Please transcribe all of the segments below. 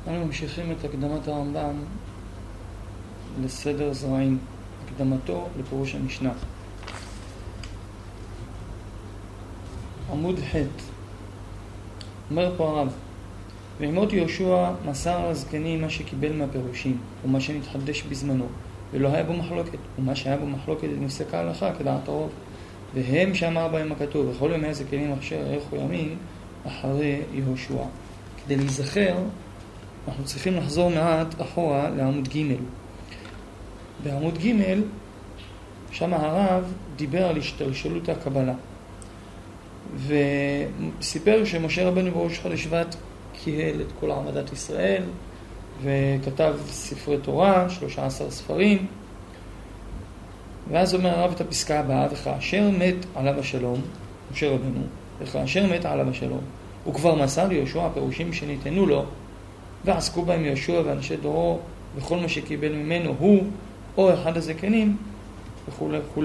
אנו ממשיכים את הקדמת הרמב"ם לסדר זרעים, הקדמתו לפירוש המשנה. עמוד ח' אומר פה הרב, וימות יהושע מסר לזקנים מה שקיבל מהפירושים ומה שנתחדש בזמנו, ולא היה בו מחלוקת, ומה שהיה בו מחלוקת נפסקה הלכה כדעת הרוב, והם שאמר בהם הכתוב וכל ימי הזקנים אשר הארכו ימים אחרי יהושע. כדי להיזכר אנחנו צריכים לחזור מעט אחורה לעמוד ג'. בעמוד ג' שם הרב דיבר על השתלשלות הקבלה וסיפר שמשה רבנו בראש חודש שבט קיהל את כל העמדת ישראל וכתב ספרי תורה, 13 ספרים. ואז אומר הרב את הפסקה הבאה, וכאשר מת עליו השלום, משה רבנו, וכאשר מת עליו השלום, הוא כבר מסר ליהושע הפירושים שניתנו לו, ועסקו בהם יהושע ואנשי דורו, וכל מה שקיבל ממנו הוא או אחד הזקנים, וכו' וכו'.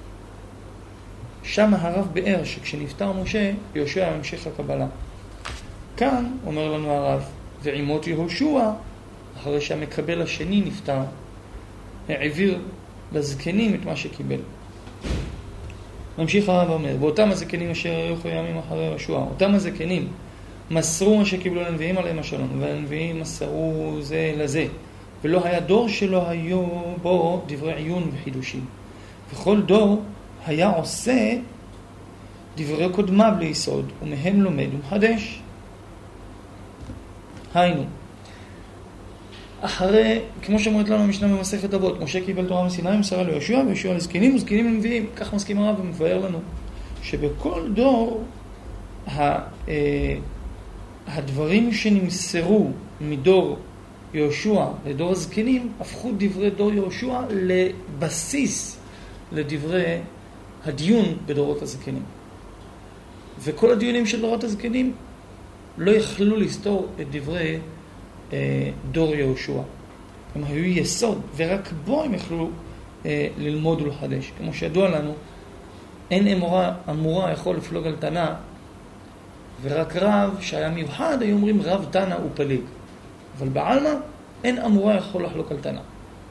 שם הרב באר שכשנפטר משה, יהושע המשיך הקבלה. כאן אומר לנו הרב, ועימות יהושע, אחרי שהמקבל השני נפטר, העביר לזקנים את מה שקיבל. ממשיך הרב אומר, ואותם הזקנים אשר האריכו ימים אחרי יהושע, אותם הזקנים מסרו מה שקיבלו לנביאים עליהם השלום, והנביאים מסרו זה לזה, ולא היה דור שלא היו בו דברי עיון וחידושים, וכל דור היה עושה דברי קודמיו ליסוד, ומהם לומד ומחדש. היינו, אחרי, כמו שאומרת לנו המשנה במסכת אבות, משה קיבל תורה מסיני, מסרה ליהושע, ויהושע לזקנים, וזקנים לנביאים. כך מסכים הרב ומבאר לנו שבכל דור הדברים שנמסרו מדור יהושע לדור הזקנים הפכו דברי דור יהושע לבסיס לדברי הדיון בדורות הזקנים. וכל הדיונים של דורות הזקנים לא יכלו לסתור את דברי דור יהושע. הם היו יסוד, ורק בו הם יכלו ללמוד ולחדש. כמו שידוע לנו, אין אמורה יכול לפלוג על תנא, ורק רב שהיה מיוחד, היו אומרים רב תנא הוא פליג. אבל בעלמא, אין אמורה יכול לחלוק על תנא.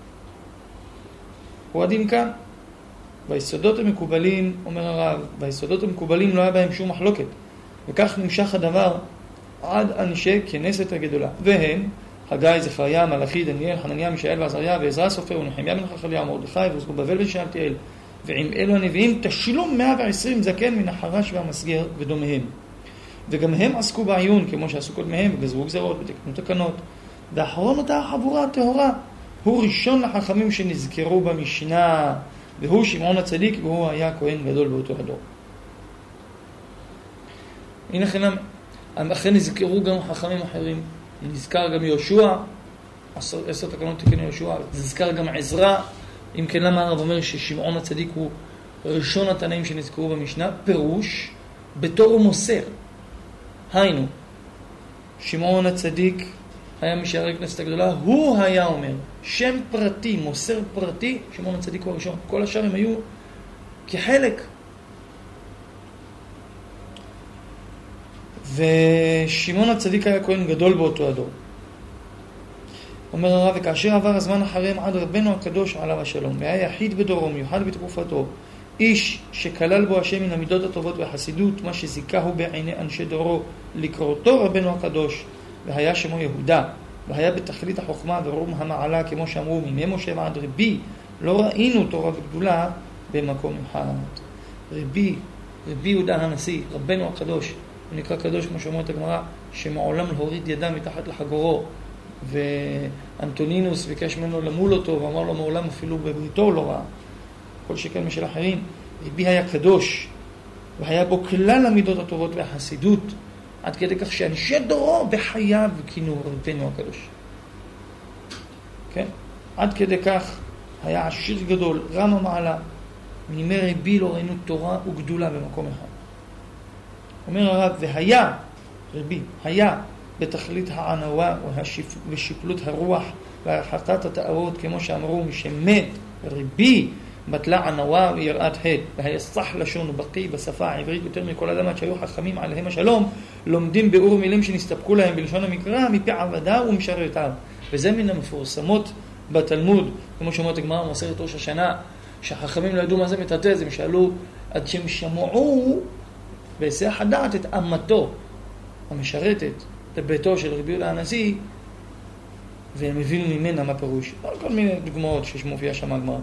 הוא הדין כאן. ביסודות המקובלים, אומר הרב, ביסודות המקובלים לא היה בהם שום מחלוקת. וכך נמשך הדבר עד אנשי כנסת הגדולה. והם, חגי, זכריה, מלאכי, דניאל, חנניה, מישאל ועזריה, ועזרא סופר, ונחמיה בן חכליה, מרדכי, וזרובבל בן שאלתיאל. ועם אלו הנביאים תשלום 120 זקן מן החרש והמסגר ודומיהם. וגם הם עסקו בעיון, כמו שעשו קודמיהם, וגזרו גזרות, ותקנו תקנות. ואחרון אותה החבורה הטהורה, הוא ראשון לחכמים שנזכרו במשנה, והוא שמעון הצדיק, והוא היה כהן גדול באותו הדור. הנה חינם, אחרי נזכרו גם חכמים אחרים. נזכר גם יהושע, 10 תקנות תקנו יהושע, נזכר גם עזרא. אם כן, למה הרב אומר ששמעון הצדיק הוא ראשון התנאים שנזכרו במשנה? פירוש, בתור הוא מוסר. היינו, שמעון הצדיק היה משערי כנסת הגדולה, הוא היה אומר, שם פרטי, מוסר פרטי, שמעון הצדיק הוא הראשון. כל השאר הם היו כחלק. ושמעון הצדיק היה כהן גדול באותו הדור. אומר הרב, וכאשר עבר הזמן אחריהם עד רבנו הקדוש עליו השלום, והיה יחיד בדורו, מיוחד בתקופתו, איש שכלל בו השם מן המידות הטובות והחסידות, מה שזיכהו בעיני אנשי דורו לקראותו רבנו הקדוש, והיה שמו יהודה, והיה בתכלית החוכמה ורום המעלה, כמו שאמרו, מימי משה ועד רבי, לא ראינו תורה וגדולה במקום אחד. רבי יהודה הנשיא, רבנו הקדוש, הוא נקרא קדוש כמו שאומרת הגמרא, שמעולם להוריד ידם מתחת לחגורו, ואנטונינוס ביקש ממנו למול אותו, ואמר לו מעולם אפילו בבריתו לא ראה, כל שכן משל אחרים. רבי היה קדוש, והיה בו כלל המידות הטובות והחסידות, עד כדי כך שאנשי דורו בחייו כינו רבנו הקדוש. כן? עד כדי כך היה עשיר גדול, רם המעלה, מימי רבי לא ראינו תורה וגדולה במקום אחד. אומר הרב, והיה, רבי, היה בתכלית הענווה ושיפלות הרוח והרחקת התאוות, כמו שאמרו, משמת רבי בטלה ענווה ויראת הד, והיה סח לשון ובקיא בשפה העברית יותר מכל אדם עד שהיו חכמים עליהם השלום, לומדים ביאור מילים שנסתפקו להם בלשון המקרא מפי עבדיו ומשרתיו. וזה מן המפורסמות בתלמוד, כמו שאומרת הגמרא במסכת ראש השנה, שהחכמים לא ידעו מה זה מטאטא, הם שאלו עד שהם שמעו בהיסח הדעת את אמתו המשרתת לביתו של רבי יהודה הנשיא, והם הבינו ממנה מה פירוש. כל מיני דוגמאות שמופיע שם הגמרא.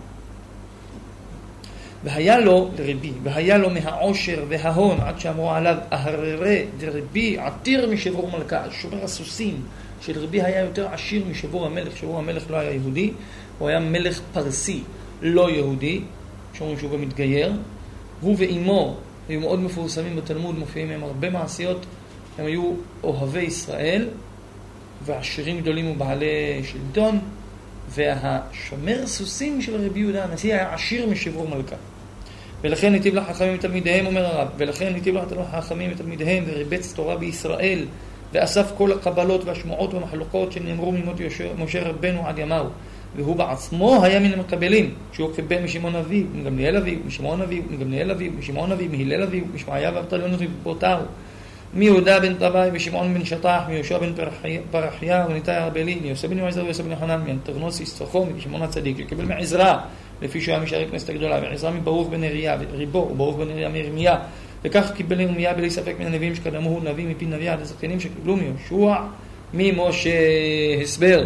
והיה לו לרבי, והיה לו מהעושר וההון עד שאמרו עליו אהררי דרבי עתיר משבור מלכה. שומר הסוסים של רבי היה יותר עשיר משבור המלך. שבור המלך לא היה יהודי, הוא היה מלך פרסי לא יהודי, שאומרים שהוא גם מתגייר. הוא ואימו היו מאוד מפורסמים בתלמוד, מופיעים מהם הרבה מעשיות. הם היו אוהבי ישראל ועשירים גדולים ובעלי שלטון, והשומר סוסים של רבי יהודה הנשיא היה עשיר משבור מלכה. ולכן ניטיב לחכמים ותלמידיהם, אומר הרב, ולכן ניטיב לחכמים ותלמידיהם וריבץ תורה בישראל, ואסף כל הקבלות והשמועות והמחלוקות שנאמרו ממות משה רבנו עד ימיו. והוא בעצמו היה מן המקבלים, שהוא קיבל משמעון אביו, מגמליאל אביו, משמעון אביו, מגמליאל אביו, משמעון אביו, מהלל אביו, משמעיה ואבטליון אביו בותיו, מיהודה בן טבעי ושמעון בן שטח, מיהושע בן פרחיה וניתאי ארבלי, מיוסף בן יועזר ויוסף בן חנן, מאנטרנוס יששכר, משמעון הצדיק, שקיבל מעזרא, לפי שהוא היה משארי כנסת הגדולה, ועזרא מברוך בן נריה, וריבו, וברוך בן נריה מירמיה, וכך קיבל ירמיה בלי ספק מן הנביאים שקדמו, נביא מפי נביא עד הזקנים שקיבלו מיהושע, ממשה הסבר.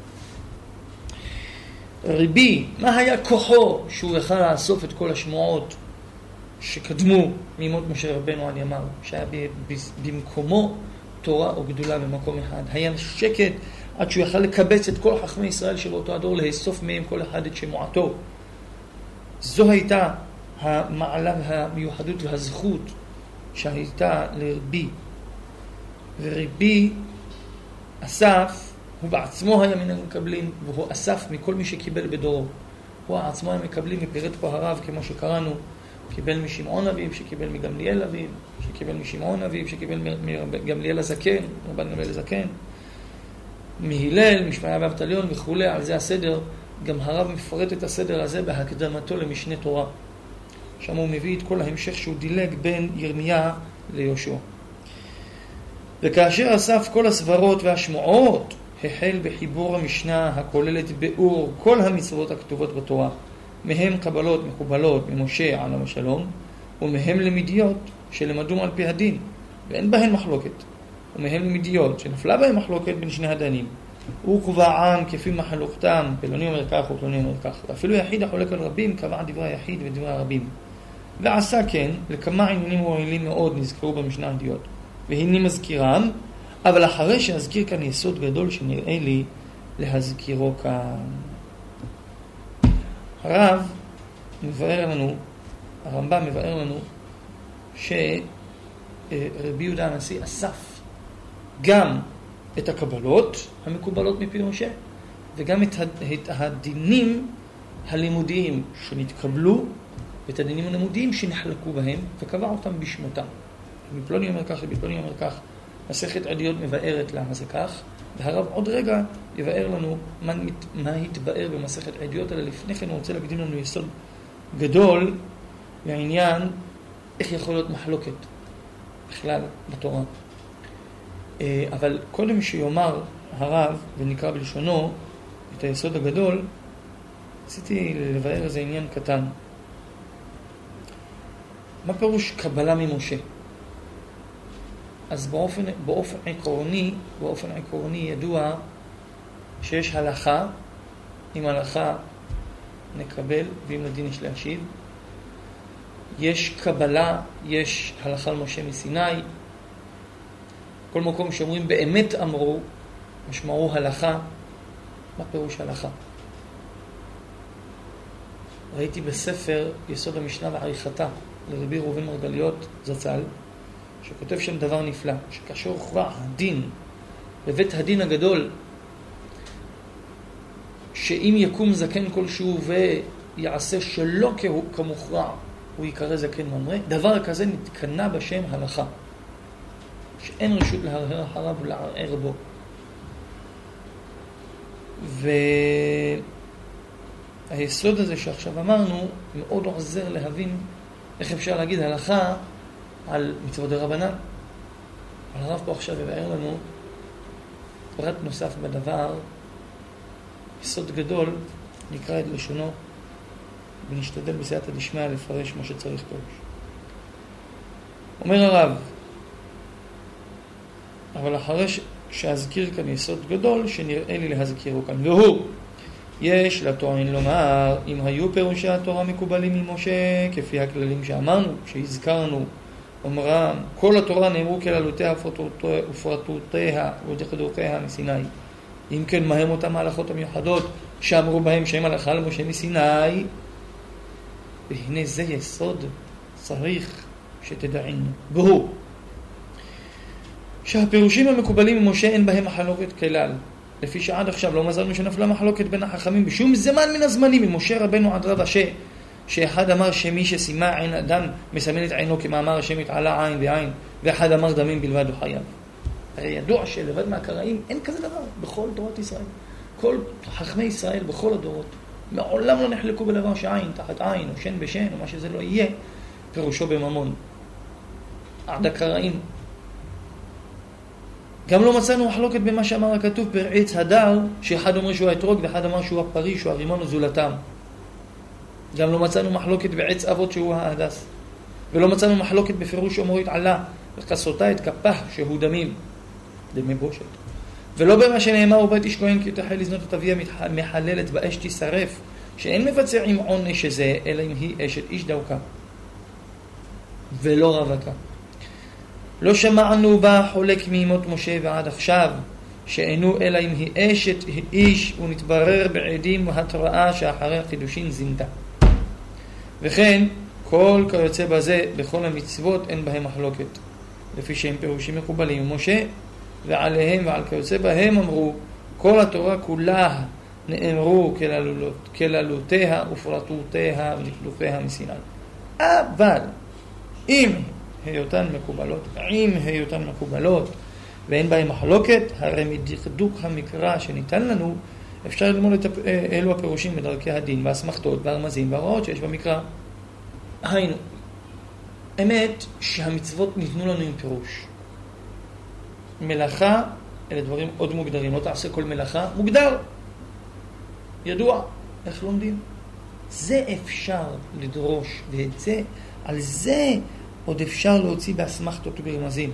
רבי, מה היה כוחו שהוא יכל לאסוף את כל השמועות שקדמו מימות משה רבנו עד ימיו, שהיה במקומו תורה או גדולה במקום אחד. היה שקט עד שהוא יכל לקבץ את כל חכמי ישראל שבאותו הדור, לאסוף מהם כל אחד את שמועתו. זו הייתה המעלה והמיוחדות והזכות שהייתה לרבי. ורבי אסף, הוא בעצמו היה מן המקבלים, והוא אסף מכל מי שקיבל בדורו. הוא עצמו היה מקבלים, ופירט פה הרב כמו שקראנו, קיבל משמעון אביו, שקיבל מגמליאל אביו, שקיבל משמעון אביו, שקיבל מגמליאל הזקן, רבן גמליאל הזקן, מהלל, משמעיה ואבטליון וכו'. על זה הסדר, גם הרב מפרט את הסדר הזה בהקדמתו למשנה תורה. שם הוא מביא את כל ההמשך שהוא דילג בין ירמיה ליהושע. וכאשר אסף כל הסברות והשמועות, החל בחיבור המשנה הכוללת ביאור כל המצוות הכתובות בתורה, מהם קבלות מקובלות ממשה עליו השלום, ומהם למדיות שלמדום על פי הדין, ואין בהן מחלוקת, ומהם למדיות שנפלה בהן מחלוקת בין שני הדנים. הוא קובע עם כפי מחלוקתם, פלוני אומר כך ופלוני אומר כך, ואפילו יחיד החולק על רבים קבע דברי היחיד ודברי הרבים. ועשה כן, לכמה עניינים מועילים מאוד נזכרו במשנה הדיות, והנה מזכירם, אבל אחרי שאזכיר כאן יסוד גדול שנראה לי להזכירו כאן. הרב מבאר לנו, הרמב"ם מבאר לנו, שרבי יהודה הנשיא אסף גם את הקבלות המקובלות מפי משה, וגם את הדינים הלימודיים שנתקבלו, ואת הדינים הלימודיים שנחלקו בהם, וקבע אותם בשמותם. בפלוני אומר כך, בפלוני אומר כך. מסכת עדיות מבארת למה זה כך, והרב עוד רגע יבאר לנו מה התבאר במסכת עדיות, אלא לפני כן הוא רוצה להקדים לנו יסוד גדול לעניין איך יכול להיות מחלוקת בכלל בתורה. אבל קודם שיאמר הרב ונקרא בלשונו את היסוד הגדול, רציתי לבאר איזה עניין קטן. מה פירוש קבלה ממשה? אז באופן עקרוני ידוע שיש הלכה, אם הלכה נקבל ואם לדין יש להשיב. יש קבלה, יש הלכה למשה מסיני. כל מקום שאומרים באמת אמרו, משמעו הלכה. מה פירוש הלכה? ראיתי בספר יסוד המשנה ועריכתה לרבי ראובן מרגליות זצ"ל, שכותב שם דבר נפלא, שכאשר הוכרע הדין בבית הדין הגדול, שאם יקום זקן כלשהו ויעשה שלא כמוכרע, הוא יקרא זקן ממרא, דבר כזה נתקנה בשם הלכה, שאין רשות להרהר אחריו ולערער בו. היסוד הזה שעכשיו אמרנו מאוד עוזר להבין איך אפשר להגיד הלכה על מצוות דרבנן. אבל הרב פה עכשיו יבאר לנו פרט נוסף בדבר, יסוד גדול, נקרא את לשונו ונשתדל בסייעתא דשמיא לפרש מה שצריך פירוש. אומר הרב, אבל אחרי שאזכיר כאן יסוד גדול שנראה לי להזכירו כאן, והוא יש לטוען לומר, אם היו פירושי התורה מקובלים ממשה כפי הכללים שאמרנו, שהזכרנו, אומרם, כל התורה נאמרו כללותיה ופרטותיה ודחדותיה מסיני. אם כן, מהם אותם ההלכות המיוחדות שאמרו בהם שהם הלכה למשה מסיני? והנה זה יסוד צריך שתדענו. והוא שהפירושים המקובלים ממשה אין בהם מחלוקת כלל. לפי שעד עכשיו לא מזלנו שנפלה מחלוקת בין החכמים בשום זמן מן הזמנים, ממשה רבנו עד רב אשה, שאחד אמר שמי ששימה עין אדם מסמן את עינו כמאמר השם יתעלה עין בעין, ואחד אמר דמים בלבד הוא חייב. הרי ידוע שלבד מהקראים אין כזה דבר בכל תורת ישראל. כל חכמי ישראל בכל הדורות מעולם לא נחלקו בדבר שעין תחת עין או שן בשן או מה שזה לא יהיה פירושו בממון. עד הקראים. גם לא מצאנו מחלוקת במה שאמר הכתוב פרעץ הדר, שאחד אומר שהוא האתרוג ואחד אמר שהוא הפרי, שהוא הרימון וזולתם. גם לא מצאנו מחלוקת בעץ אבות שהוא ההדס. ולא מצאנו מחלוקת בפירוש שאומרו התעלה וכסותה את כפה שהוא דמים, דמי בושת. ולא במה שנאמר ובית איש כהן כי תחל לזנות את אביה מחללת באש תשרף, שאין מבצע עם עונש הזה אלא אם היא אשת איש דאוקה ולא רווקה. לא שמענו בה חולק מימות משה ועד עכשיו, שאינו אלא אם היא אשת איש ונתברר בעדים והתראה שאחרי החידושין זינתה. וכן, כל כיוצא בזה בכל המצוות אין בהם מחלוקת, לפי שהם פירושים מקובלים ממשה, ועליהם ועל כיוצא בהם אמרו, כל התורה כולה נאמרו כללותיה ופרטותיה ודקדוקיה מסיני. אבל אם היותן מקובלות ואין בהן מחלוקת, הרי מדקדוק המקרא שניתן לנו אפשר ללמוד את אלו הפירושים בדרכי הדין והסמכתות והרמזים וההוראות שיש במקרא. היינו, אמת שהמצוות ניתנו לנו עם פירוש. מלאכה, אלה דברים עוד מוגדרים, לא תעשה כל מלאכה, מוגדר, ידוע, איך לומדים? זה אפשר לדרוש, ואת זה, על זה עוד אפשר להוציא באסמכתות וברמזים.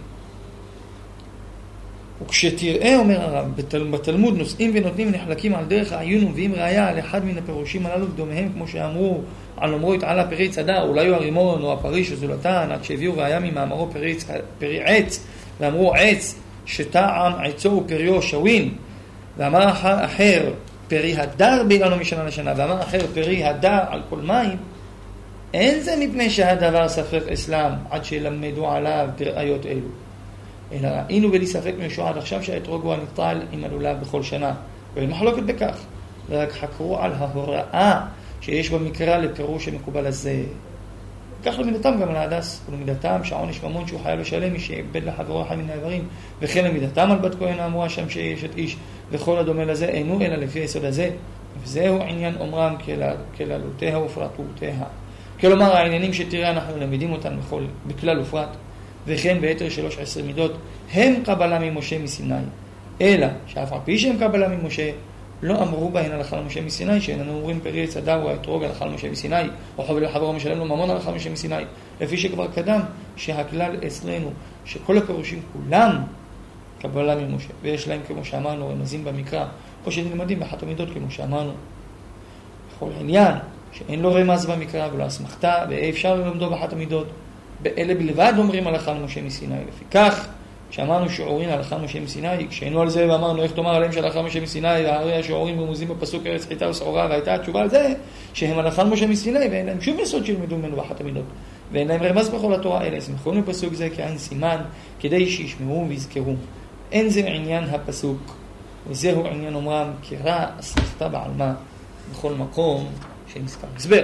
וכשתראה, אומר הרב, בתלמוד נושאים ונותנים נחלקים על דרך העיון ומביאים ראיה על אחד מן הפירושים הללו ודומיהם, כמו שאמרו על אומרו התעלה פרי צדה, אולי הוא הרימון או הפריש או זולתן, עד שהביאו ראיה ממאמרו פרי עץ, ואמרו עץ שטעם עצו ופריו שווין, ואמר אחר פרי הדר בילנו משנה לשנה, ואמר אחר פרי הדר על כל מים. אין זה מפני שהדבר ספק אסלאם עד שילמדו עליו בראיות אלו, אלא ראינו בלי ספק מישוע עד עכשיו שהאתרוג הוא הניטל עם הלולב בכל שנה, ואין מחלוקת בכך, ורק חקרו על ההוראה שיש במקרא לפירוש המקובל הזה. כך למידתם גם על ההדס, ולמידתם שהעונש ממון שהוא חייב לשלם מי שאיבד לחברו אחד מן האיברים, וכן למידתם על בת כהן האמורה שם שיש את איש, וכל הדומה לזה אינו אלא לפי היסוד הזה, וזהו עניין אומרם כללותיה ופרטותיה. כלומר העניינים שתראה אנחנו למדים אותם בכלל ופרט, וכן ביתר 13 מידות הם קבלה ממשה מסיני, אלא שאף על פי שהם קבלה ממשה לא אמרו בהן הלכה למשה מסיני, שאיננו אומרים פרי עץ הדר או האתרוג הלכה למשה מסיני, או חבל לחברו משלם לו ממון הלכה למשה מסיני, לפי שכבר קדם שהכלל אצלנו שכל הפירושים כולם קבלה ממשה, ויש להם כמו שאמרנו רמזים במקרא, או שנלמדים באחת המידות כמו שאמרנו. בכל עניין שאין לו רמז במקרא ולא אסמכתה, ואי אפשר ללמדו באחת המידות, באלה בלבד אומרים הלכה למשה מסיני. לפי כך כשאמרנו שיעורים הלכה למשה מסיני, כשהיינו על זה ואמרנו איך תאמר עליהם שהלכה למשה מסיני, והרי השיעורים רמוזים בפסוק ארץ חיטה ושעורה, והייתה התשובה על זה שהם הלכה למשה מסיני ואין להם שום יסוד שילמדו ממנו באחת המידות, ואין להם רמז בכל התורה, אלא יסמכון בפסוק זה כעין סימן כדי שישמעו ויזכרו. אין זה עניין הפסוק, וזהו עניין אומרם קרא אסמכתה בעלמא בכל מקום שנזכר. הסבר,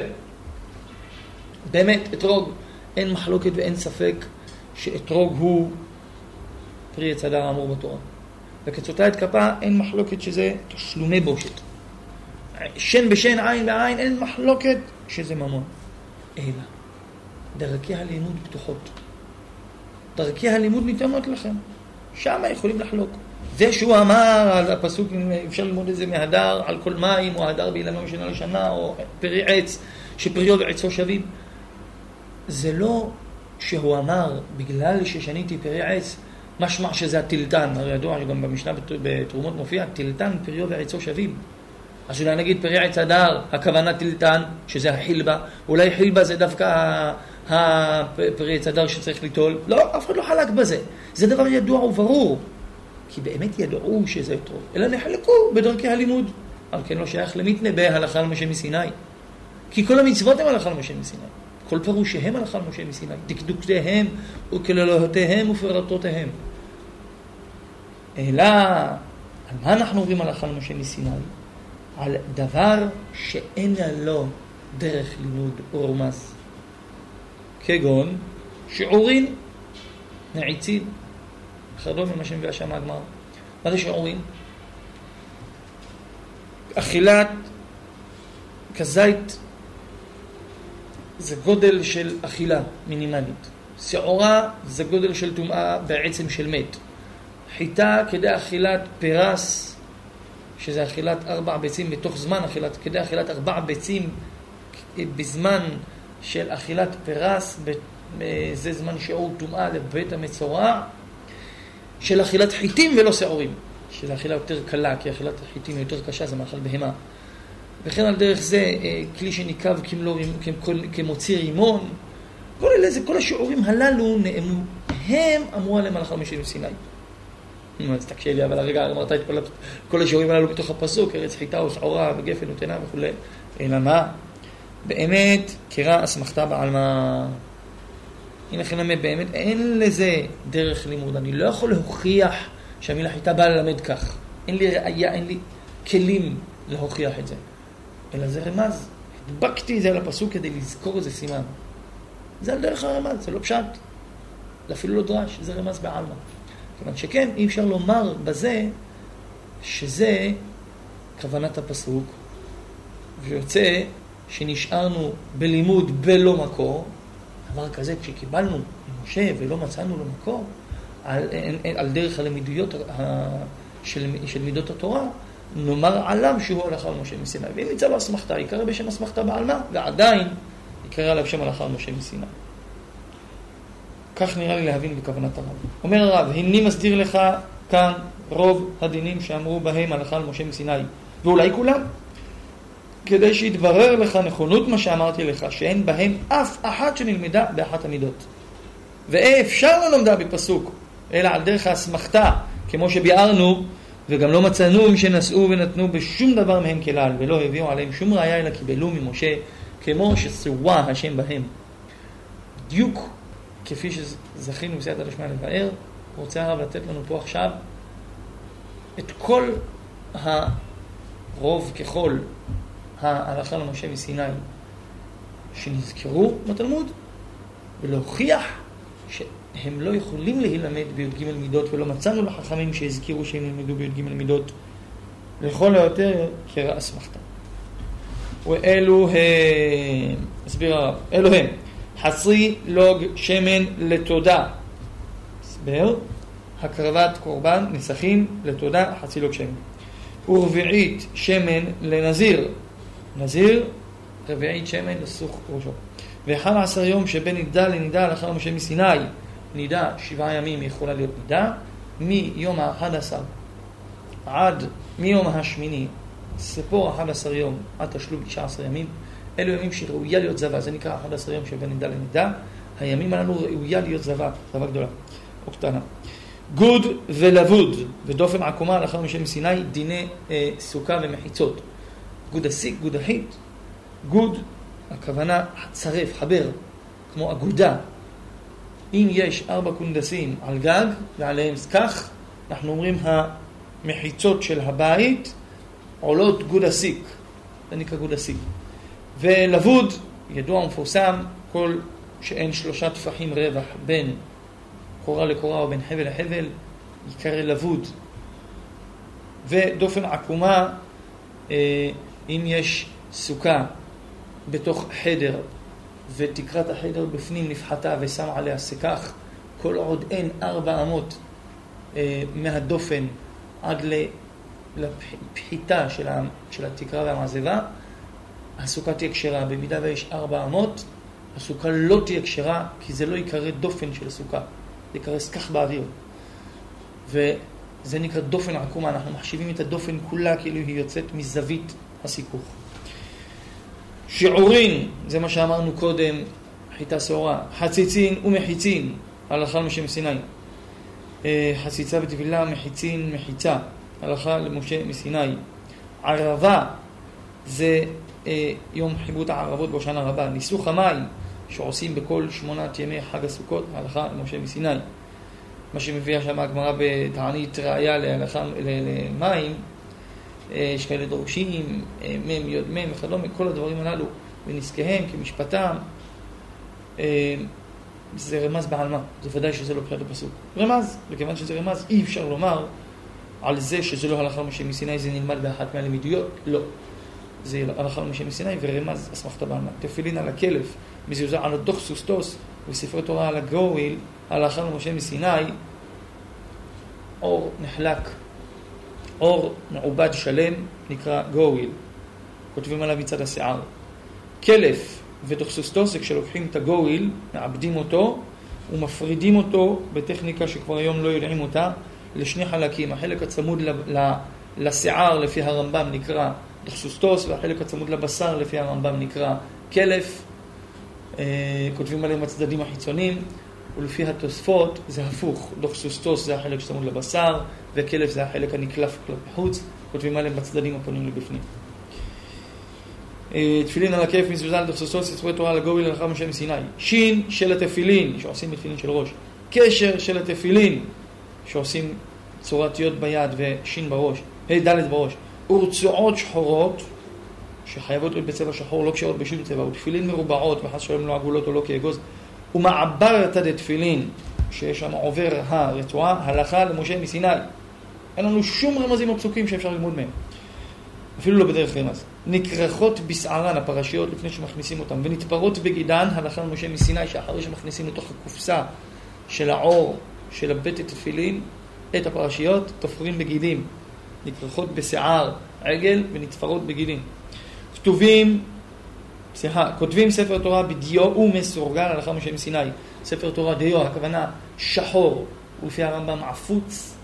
באמת אתרוג אין מחלוקת ואין ספק שאתרוג הוא פרי עץ הדר האמור בתורה, וכצותה את כפה אין מחלוקת שזה תשלומי בושת. שן בשן, עין בעין, אין מחלוקת שזה ממון. אלא, דרכי הלימוד פתוחות. דרכי הלימוד ניתנות לכם. שם יכולים לחלוק. זה שהוא אמר על הפסוק, אפשר ללמוד את זה מהדר, על כל מים, או הדר בילמה משנה לשנה, או פרי עץ, שפריו ועצו שווים. זה לא שהוא אמר, בגלל ששניתי פרי עץ, משמע שזה הטלטן. הרי ידוע שגם במשנה בתרומות מופיע, טלטן, פריו ועצו שווים. אז אולי נגיד פרי עץ הדר, הכוונה טלטן, שזה החילבה. אולי חילבה זה דווקא הפרי עץ הדר שצריך ליטול. לא, אף אחד לא חלק בזה. זה דבר ידוע וברור. כי באמת ידעו שזה טוב. אלא נחלקו בדרכי הלימוד. על כן לא שייך למתנה בהלכה על משה מסיני. כי כל המצוות הם הלכה על משה מסיני. כל פירושיהם הלכה על משה מסיני. דקדוקותיהם וכללותיהם ופרטותיהם. אלא, על מה אנחנו אומרים הלכה על משה מסיני? על דבר שאין לו דרך לימוד או רומז. כגון שיעורין, נעיצין. חרדו ממה שמביאה שם הגמרא. מה זה שיעורין? אכילת כזית זה גודל של אכילה מינימלית. שעורה זה גודל של טומאה בעצם של מת. חיטה כדי אכילת פרס, שזה אכילת 4 ביצים בתוך זמן אכילת, כדי אכילת 4 ביצים בזמן של אכילת פרס, זה זמן שיעור טומאה לבית המצורע, של אכילת חיטים ולא שעורים, שזה אכילה יותר קלה, כי אכילת חיטים יותר קשה, זה מאכל בהמה. וכן על דרך זה, כלי שניקב כמוציא רימון, כל השיעורים הללו נאמו, הם אמרו עליהם הלכה משה מסיני. אז תקשה לי, אבל הרגע אמרת את כל השיעורים הללו בתוך הפסוק, ארץ חיטה ושעורה וגפן ותנה וכו'. אלא מה? באמת, קרא אסמכתה בעלמא. אם לכן באמת אין לזה דרך לימוד. אני לא יכול להוכיח שהמילה חיטה באה ללמד כך. אין לי ראייה, אין לי כלים להוכיח את זה. אלא זה רמז. הדבקתי את זה על הפסוק כדי לזכור איזה סימן. זה על דרך הרמז, זה לא פשט. זה אפילו לא דרש, זה רמז בעלמא. כיוון שכן, אי אפשר לומר בזה שזה כוונת הפסוק, ויוצא שנשארנו בלימוד בלא מקור, דבר כזה כשקיבלנו ממשה ולא מצאנו לו מקור, על דרך הלמידויות של מידות התורה, נאמר עליו שהוא הלכה על משה מסיני. ואם יצא לו אסמכתה, יקרא בשם אסמכתה בעלמא, ועדיין יקרא עליו שם הלכה על משה מסיני. כך נראה לי להבין בכוונת הרב. אומר הרב, הני מסדיר לך כאן רוב הדינים שאמרו בהם הלכה על משה מסיני, ואולי כולם, כדי שיתברר לך נכונות מה שאמרתי לך, שאין בהם אף אחת שנלמדה באחת המידות. ואפשר לא לומדה בפסוק, אלא על דרך האסמכתה, כמו שביארנו, וגם לא מצאנו שנשאו ונתנו בשום דבר מהם כלל, ולא הביאו עליהם שום ראיה אלא קיבלו ממשה, כמו שסווה השם בהם. בדיוק כפי שזכינו בסייעתא דשמיא לבאר, רוצה הרב לתת לנו פה עכשיו את כל הרוב ככל ההלכה למשה מסיני שנזכרו בתלמוד, ולהוכיח שהם לא יכולים להילמד בי"ג מידות, ולא מצאנו לחכמים שהזכירו שהם ילמדו בי"ג מידות, לכל היותר קרא אסמכתה. ואלו הם, הסביר הרב, אלו הם חצי לוג שמן לתודה, הסבר, הקרבת קורבן נסכים לתודה, חצי לוג שמן. ורביעית שמן לנזיר, נזיר, רביעית שמן לסוך ראשו. ו11 יום שבין נידה לנידה הלכה למשה מסיני, נידה 7 ימים יכולה להיות נידה, מיום ה-11 עד מיום השמיני, ספור 11 יום עד תשלום 19 ימים, אלו ימים שראויה להיות זבה, זה נקרא 11 יום שבין נידה לנידה, הימים הללו ראויה להיות זבה, זבה גדולה או קטנה. גוד ולבוד ודופן עקומה הלכה למשה מסיני, דיני סוכה ומחיצות. גוד הסיק, גוד החית. גוד, הכוונה צרף, חבר, כמו אגודה. אם יש 4 קונדסים על גג ועליהם כך, אנחנו אומרים המחיצות של הבית עולות גוד הסיק, זה נקרא גוד הסיק. ולבוד, ידוע ומפורסם, כל שאין 3 טפחים רווח בין קורה לקורה או בין חבל לחבל, יקרא לבוד. ודופן עקומה אם יש סוכה בתוך חדר, ותקרת החדר בפנים נפחתה ושם עליה סכך, כל עוד אין 400 מהדופן עד לפחיתה של התקרה והמעזבה, הסוכה תהיה כשרה. במידה ויש 400, הסוכה לא תהיה כשרה, כי זה לא יקרא דופן של הסוכה, זה יקרא סכך באוויר. וזה נקרא דופן עקומה, אנחנו מחשיבים את הדופן כולה כאילו היא יוצאת מזווית הסיכוך. שיעורין, זה מה שאמרנו קודם, חיטה שעורה, חציצין ומחיצין, הלכה למשה מסיני. חציצה בטבילה, מחיצין, מחיצה, הלכה למשה מסיני. ערבה, זה יום חיבוט הערבות בהושענא רבה. ניסוך המים שעושים בכל 8 ימי חג הסוכות, הלכה למשה מסיני. מה שמביאה שם הגמרא בתענית ראיה להלכה למים, יש כאלה דרושים, מם, יוד, מם וכדומה, כל הדברים הללו ונזקיהם כמשפטם, זה רמז בעלמא, זה ודאי שזה לא פשט הפסוק. רמז, וכיוון שזה רמז, אי אפשר לומר על זה שזה לא הלכה למשה מסיני, זה נלמד באחת מהלימודיות, לא. זה הלכה למשה מסיני ורמז אסמכתא בעלמא. תפילין על הכלף, מזוזה על הדוח סוסטוס, וספרי תורה על הגוריל, הלכה למשה מסיני, אור נחלק, אור מעובד שלם, נקרא גוריל, כותבים עליו מצד השיער. כלף ודוכסוסטוס זה כשלוקחים את הגוריל, מעבדים אותו ומפרידים אותו בטכניקה שכבר היום לא יודעים אותה, לשני חלקים. החלק הצמוד לשיער לפי הרמב"ם נקרא דוכסוסטוס, והחלק הצמוד לבשר לפי הרמב"ם נקרא כלף. כותבים עליהם הצדדים החיצוניים, ולפי התוספות זה הפוך, דוכסוסטוס זה החלק שצמוד לבשר, וכלף זה החלק הנקלף כלפי חוץ, כותבים עליהם בצדדים הפונים לבפנים. תפילין על הכיף, מזוזה על דוכסוסטוס, ספרי תורה על הגוריל, הלכה למשה מסיני. שין של התפילין, שעושים בתפילין של ראש. קשר של התפילין, שעושים צורת יוד ביד ושין בראש, ד' בראש. ורצועות שחורות, שחייבות להיות בצבע שחור, לא קשרות בשום צבע, ותפילין מרובעות, וחס שלום לא עגולות או לא כאגוז. ומעברת דתפילין, שיש שם עובר הרצועה, הלכה למשה מסיני. אין לנו שום רמזים או פסוקים שאפשר ללמוד מהם, אפילו לא בדרך רמז. נקרחות בשערן, הפרשיות, לפני שמכניסים אותם, ונתפרות בגידן, הלכה למשה מסיני, שאחרי שמכניסים לתוך הקופסה של העור של הבטת תפילין, את הפרשיות תופרים בגידים, נקרחות בשיער עגל ונתפרות בגידים. כותבים ספר תורה בדיו ומסורגל, הלכה משה מסיני. ספר תורה דיו, הכוונה שחור, ולפי הרמב"ם עפוץ,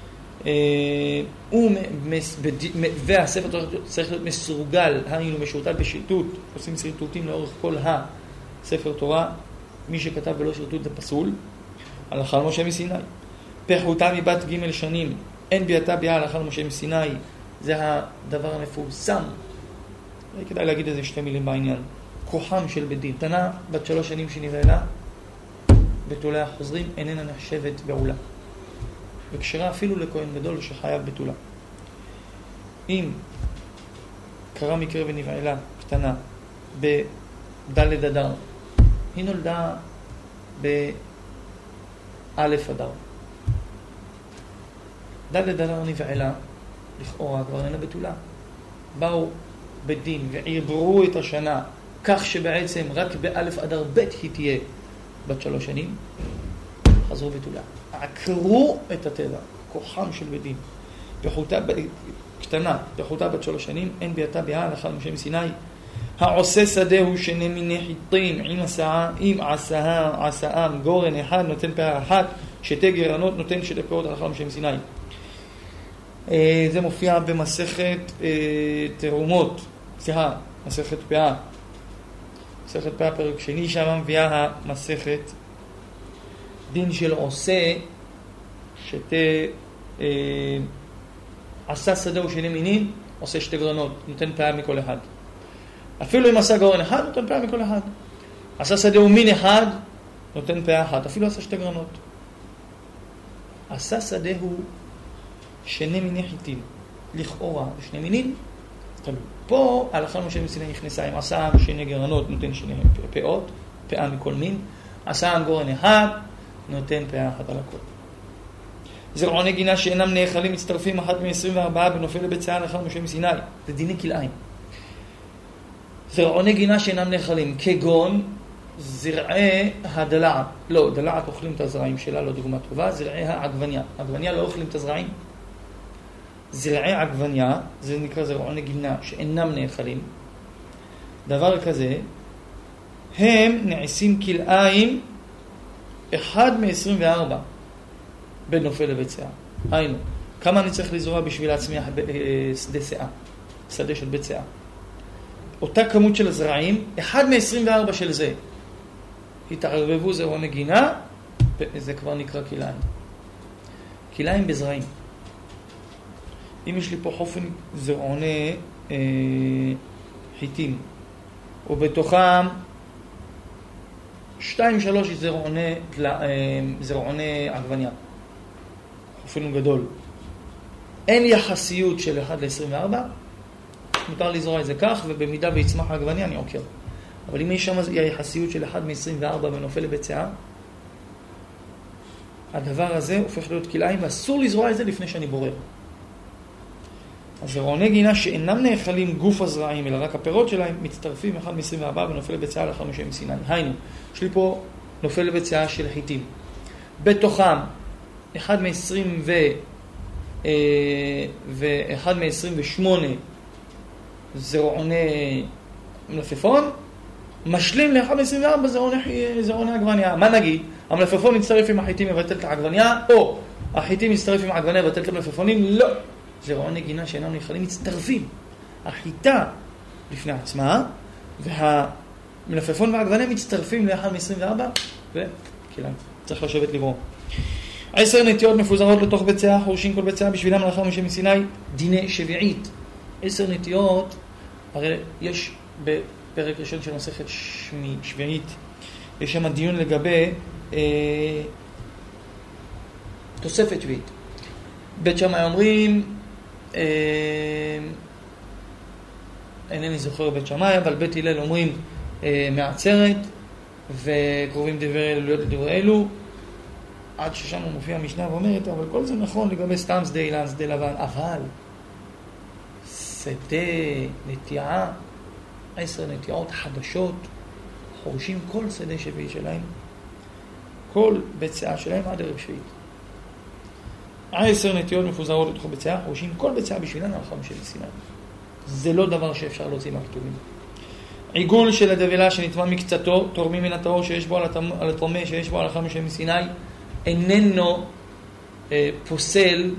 והספר תורה צריך להיות מסורגל, היינו משורטט בשרטוט, עושים שרטוטים לאורך כל הספר תורה. מי שכתב ולא שרטוט זה פסול, הלכה למשה מסיני. פחותה מבת ג' שנים, אין ביאתה ביאה, הלכה למשה מסיני. זה הדבר המפורסם. כדאי להגיד איזה 2 מילים בעניין. כוחם של בית דין. תנה בת 3 שנים שנבהלה, בתולה החוזרים, איננה נחשבת בעולה. וקשרה אפילו לכהן גדול שחייב בתולה. אם קרה מקרה ונבהלה קטנה בד' אדר, היא נולדה בא' אדר. ד' אדר נבהלה, לכאורה כבר אינה בתולה. באו בית דין ועיברו את השנה כך שבעצם רק באלף אדר ב' היא תהיה בת 3 שנים, חזרו בתולה. עקרו את הטבע, כוחם של בית דין. פחותה קטנה, פחותה בת 3 שנים, אין ביאתה ביאה, הלכה למשה מסיני. העושה שדהו שני מיני חיטים עם עשאם גורן אחד נותן פאה אחת, שתי גרנות נותן 2 פאות, הלכה למשה מסיני. זה מופיע במסכת תרומות, מסכת פאה. מסכת פאה פרק שני, שם מביאה המסכת דין של עושה עשה שדהו שני מינים, עושה 2 גרנות, נותן פאה מכל אחד. אפילו אם עשה גורן אחד, נותן פאה מכל אחד. עשה שדהו מין אחד, נותן פאה אחת, אפילו עשה 2 גרנות. עשה שדהו 2 מיני חיטים, לכאורה 2 מינים, תלוי. פה הלכה למשה מסיני נכנסה, אם עשה 2 גרנות, נותן 2 פאות, פאה מכל מין. עשה גורן אחד, נותן פאה אחת על הכל. זרעוני גינה שאינם נאכלים מצטרפים אחת מ-24 בנופל לבית שאה, הלכה למשה מסיני. זה דיני כלאיים. זרעוני גינה שאינם נאכלים, כגון זרעי הדלעת. לא, דלעת אוכלים את הזרעים שלה, לא דוגמה טובה. זרעי העגבניה. עגבניה לא אוכלים את הזרעים. זרעי עגבניה, זה נקרא זרעוני גינה שאינם נאכלים. דבר כזה, הם נעשים כלאיים 1 מ-24 בין נופל לבית שאה. היינו, כמה אני צריך לזרוע בשביל להצמיח שדה שאה? שדה של בית שאה. אותה כמות של הזרעים, 1 מ-24 של זה. התערבבו זרעוני גינה, זה כבר נקרא כלאיים. כלאיים בזרעים. אם יש לי פה חופן זרעוני חיטים, ובתוכם 2-3 זרעוני עגבניה. חופן הוא גדול. אין יחסיות של 1 ל-24, מותר לזרוע את זה כך, ובמידה ויצמח העגבניה אני עוקר. אבל אם יש שם יחסיות של 1 מ-24 ונופל לבית שאה, הדבר הזה הופך להיות כלאיים, ואסור לזרוע את זה לפני שאני בורר. הזרעוני גינה שאינם נאכלים גוף הזרעים, אלא רק הפירות שלהם, מצטרפים 1 מ-24 ונופל לבית שאה לאחר משה מסיני. היינו, יש לי פה נופל לבית שאה של חיטים. בתוכם 1 מ-20 ו-1 מ-28 זרעוני מלפפון, משלים ל-1 מ-24 זרעוני עגבניה. מה נגיד? המלפפון יצטרף עם החיטים מבטל את העגבניה, או החיטים יצטרף עם העגבניה מבטל את המלפפונים? לא. זרעוני גינה שאינם נאכלים מצטרפים. החיטה לפני עצמה, והמלפפון והעגבניה מצטרפים ל-1 מ-24, וכלאיים. צריך לשבת לראות. 10 נטיות מפוזרות לתוך בית שאה, חורשים כל בית שאה בשבילם לאחר משה מסיני, דיני שביעית. 10 נטיות, הרי יש בפרק ראשון של מסכת שביעית, יש שם דיון לגבי תוספת שביעית. בית שמאי אומרים, אינני זוכר בית שמאי, אבל בית הלל אומרים מעצרת, וקרובים דברי אלו, עד ששם הוא מופיע המשנה ואומרת, אבל כל זה נכון לגבי סתם שדה אילן, שדה לבן, אבל שדה נטיעה, 10 נטיעות חדשות, חורשים כל שדה שביעי שלהם, כל בית שאה שלהם עד ערב שביעית. 10 נטיות מפוזרות לתוך בית שאה, חורשים כל בית שאה בשבילנו לאחר משה מסיני. זה לא דבר שאפשר להוציא מהכתובים. עיגול של הדבלה שנטמא מקצתו, תורמים מן הטהור שיש בו על הטמא שיש בו לאחר משה מסיני, איננו פוסל,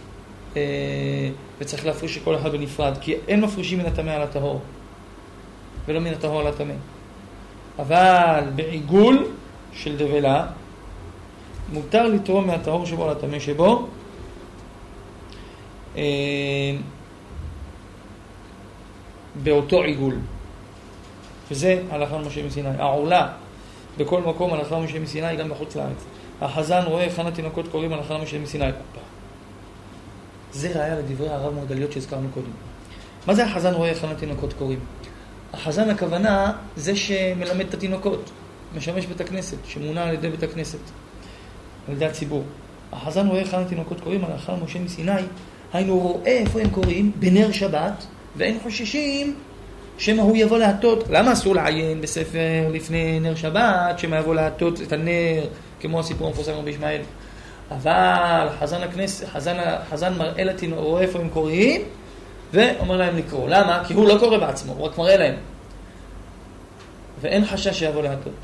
וצריך להפריש כל אחד בנפרד, כי אין מפרישים מן הטמא על הטהור, ולא מן הטהור על הטמא. אבל בעיגול של דבלה, מותר לתרום מהטהור שבו על הטמא שבו, באותו עיגול. וזה הלכה משה מסיני. העולה בכל מקום הלכה משה מסיני, גם בחוץ לארץ. החזן רואה חנה תינוקות קוראים הלכה משה מסיני. זה ראיה לדברי הרב מרגליות שהזכרנו קודם. מה זה החזן רואה חנה תינוקות קוראים? החזן הכוונה זה שמלמד את התינוקות, משמש בית הכנסת, שמונה על ידי בית הכנסת, על ידי הציבור. החזן רואה חנה תינוקות קוראים הלכה משה מסיני, היינו רואה איפה הם קוראים בנר שבת, ואין חוששים שמה הוא יבוא להטות. למה אסור לעיין בספר לפני נר שבת, שמה יבוא להטות את הנר, כמו הסיפור המפורסם רבי ישמעאל? אבל חזן מראה לתינוק, רואה איפה הם קוראים, ואומר להם לקרוא. למה? כי הוא לא קורא בעצמו, הוא רק מראה להם. ואין חשש שיבוא להטות.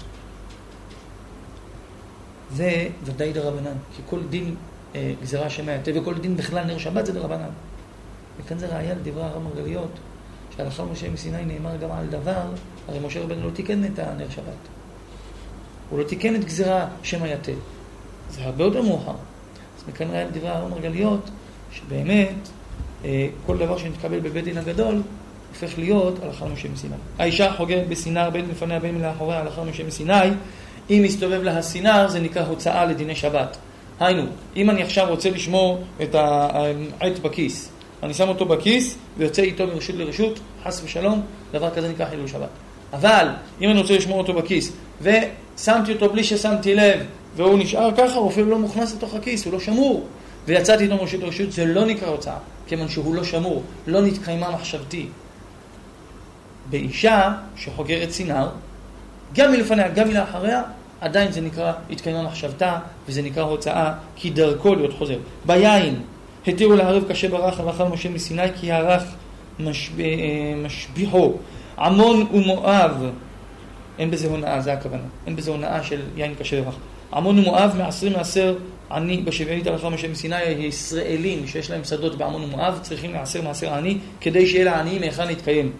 זה ודאי דרבנן, כי כל דין גזירה שמעתה, וכל דין בכלל נר שבת זה דרבנן. וכאן זה ראיה לדברי הרב מרגליות, שהלכה משה מסיני נאמר גם על דבר, הרי משה רבנו לא תיקן את הנר שבת. הוא לא תיקן את גזירה שמעתה. זה הרבה יותר מאוחר. אז מכאן ראיה לדברי הרב מרגליות, שבאמת כל דבר שנתקבל בבית דין הגדול, הופך להיות הלכה משה מסיני. האישה חוגרת בסינר בין לפניה בין לאחוריה הלכה משה מסיני, אם מסתובב לה הסינר זה נקרא הוצאה לדיני שבת. היינו, אם אני עכשיו רוצה לשמור את העט בכיס, אני שם אותו בכיס ויוצא איתו מרשות לרשות, חס ושלום, דבר כזה נקרא חילול שבת. אבל אם אני רוצה לשמור אותו בכיס ושמתי אותו בלי ששמתי לב והוא נשאר ככה, הוא אפילו לא מוכנס לתוך הכיס, הוא לא שמור, ויצאתי איתו מרשות לרשות, זה לא נקרא הוצאה, כיוון שהוא לא שמור, לא נתקיימה מחשבתי. באישה שחוגרת סינר, גם מלפניה, גם מלאחריה, עדיין זה נקרא התקיימה מחשבתה, וזה נקרא הוצאה, כי דרכו להיות חוזר. ביין, התירו להערב קשה ברח, הלכה משה מסיני, כי הרח משביחו. עמון ומואב, אין בזה הונאה, זה הכוונה. אין בזה הונאה של יין קשה ברח. עמון ומואב מעשרים מעשר עני, בשביעית הלכה משה מסיני, הישראלים שיש להם שדות בעמון ומואב, צריכים לעשר מעשר עני, כדי שיהיה לעניים היכן להתקיים.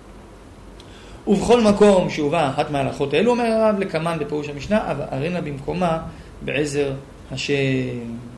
ובכל מקום שהובא אחת מההלכות האלו, אומר הרב לקמן בפירוש המשנה, אבל ארנה במקומה בעזר השם.